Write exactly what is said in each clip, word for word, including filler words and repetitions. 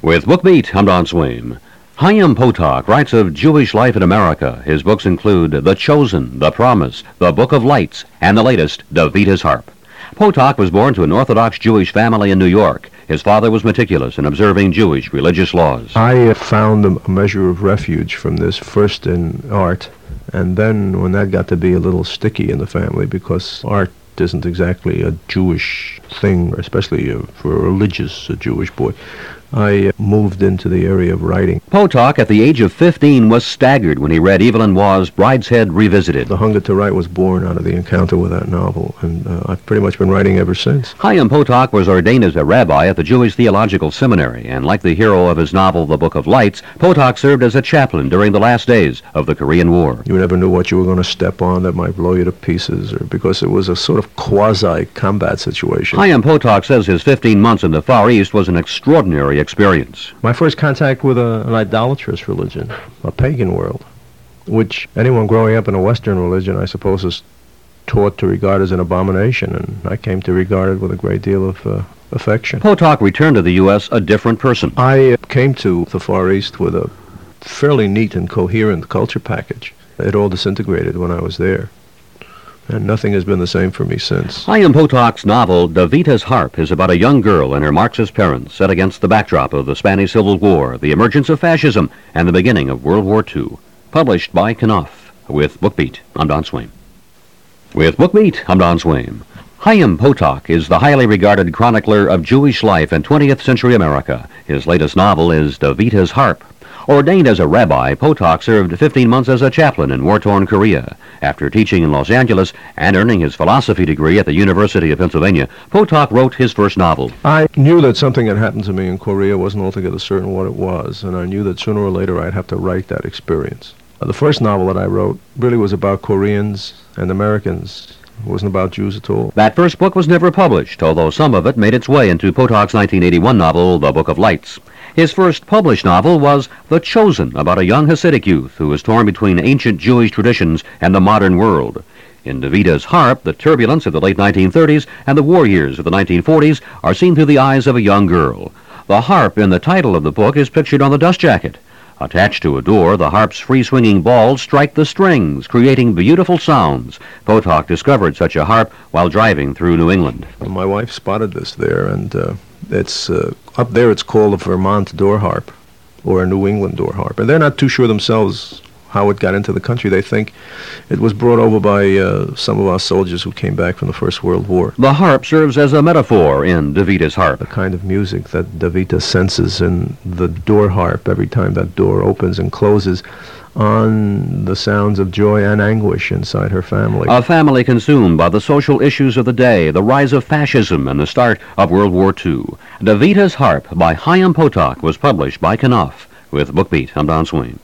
With BookBeat, I'm Don Swaim. Chaim Potok writes of Jewish life in America. His books include The Chosen, The Promise, The Book of Lights, and the latest, Davita's Harp. Potok was born to an Orthodox Jewish family in New York. His father was meticulous in observing Jewish religious laws. I found a measure of refuge from this, first in art, and then when that got to be a little sticky in the family, because art isn't exactly a Jewish thing, especially uh, for a religious uh, Jewish boy, I uh, moved into the area of writing. Potok, at the age of fifteen, was staggered when he read Evelyn Waugh's Brideshead Revisited. The hunger to write was born out of the encounter with that novel, and uh, I've pretty much been writing ever since. Chaim Potok was ordained as a rabbi at the Jewish Theological Seminary, and like the hero of his novel, The Book of Lights, Potok served as a chaplain during the last days of the Korean War. You never knew what you were going to step on that might blow you to pieces, or because it was a sort of quasi-combat situation. Chaim Potok says his fifteen months in the Far East was an extraordinary experience. My first contact with a, an idolatrous religion, a pagan world, which anyone growing up in a Western religion, I suppose, is taught to regard as an abomination, and I came to regard it with a great deal of uh, affection. Potok returned to the U S a different person. I uh, came to the Far East with a fairly neat and coherent culture package. It all disintegrated when I was there, and nothing has been the same for me since. Chaim Potok's novel, Davita's Harp, is about a young girl and her Marxist parents set against the backdrop of the Spanish Civil War, the emergence of fascism, and the beginning of World War Two. Published by Knopf. With BookBeat, I'm Don Swaim. With BookBeat, I'm Don Swaim. Chaim Potok is the highly regarded chronicler of Jewish life in twentieth century America. His latest novel is Davita's Harp. Ordained as a rabbi, Potok served fifteen months as a chaplain in war-torn Korea. After teaching in Los Angeles and earning his philosophy degree at the University of Pennsylvania, Potok wrote his first novel. I knew that something had happened to me in Korea. Wasn't altogether certain what it was, and I knew that sooner or later I'd have to write that experience. Uh, the first novel that I wrote really was about Koreans and Americans. It wasn't about Jews at all. That first book was never published, although some of it made its way into Potok's nineteen eighty-one novel, The Book of Lights. His first published novel was The Chosen, about a young Hasidic youth who was torn between ancient Jewish traditions and the modern world. In Davita's Harp, the turbulence of the late nineteen thirties and the war years of the nineteen forties are seen through the eyes of a young girl. The harp in the title of the book is pictured on the dust jacket. Attached to a door, the harp's free-swinging balls strike the strings, creating beautiful sounds. Potok discovered such a harp while driving through New England. My wife spotted this there, and uh, it's uh, up there it's called a Vermont door harp, or a New England door harp. And they're not too sure themselves how it got into the country. They think it was brought over by uh, some of our soldiers who came back from the First World War. The harp serves as a metaphor in Davita's Harp. The kind of music that Davita senses in the door harp every time that door opens and closes, on the sounds of joy and anguish inside her family. A family consumed by the social issues of the day, the rise of fascism, and the start of World War Two. Davita's Harp by Chaim Potok was published by Knopf. With BookBeat, I'm Don Swaim.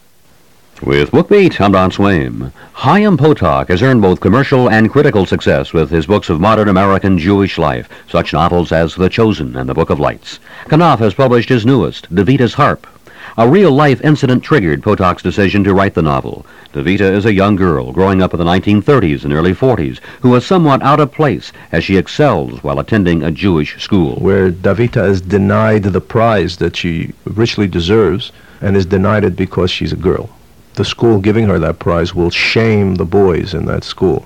With BookBeat, I'm Don Swaim. Chaim Potok has earned both commercial and critical success with his books of modern American Jewish life, such novels as The Chosen and The Book of Lights. Knopf has published his newest, Davita's Harp. A real-life incident triggered Potok's decision to write the novel. Davita is a young girl growing up in the nineteen thirties and early forties who is somewhat out of place as she excels while attending a Jewish school. Where Davita is denied the prize that she richly deserves and is denied it because she's a girl. The school giving her that prize will shame the boys in that school.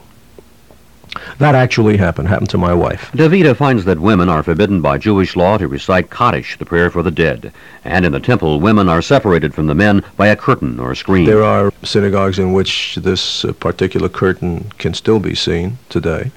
That actually happened, happened to my wife. Davita finds that women are forbidden by Jewish law to recite Kaddish, the prayer for the dead. And in the temple, women are separated from the men by a curtain or screen. There are synagogues in which this uh, particular curtain can still be seen today.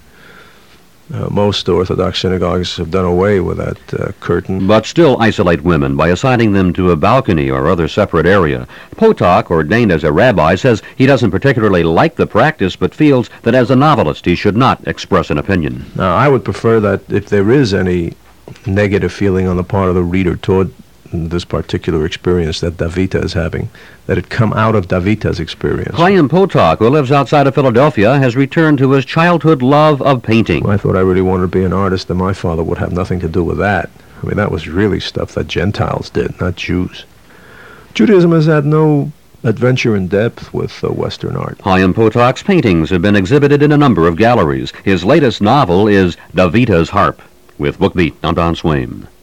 Uh, most Orthodox synagogues have done away with that uh, curtain. But still isolate women by assigning them to a balcony or other separate area. Potok, ordained as a rabbi, says he doesn't particularly like the practice, but feels that as a novelist he should not express an opinion. Now, I would prefer that if there is any negative feeling on the part of the reader toward this particular experience that Davita is having, that it come out of Davita's experience. Chaim Potok, who lives outside of Philadelphia, has returned to his childhood love of painting. I thought I really wanted to be an artist, and my father would have nothing to do with that. I mean, that was really stuff that Gentiles did, not Jews. Judaism has had no adventure in depth with uh, Western art. Chaim Potok's paintings have been exhibited in a number of galleries. His latest novel is Davita's Harp. With BookBeat, I'm Don Swaim.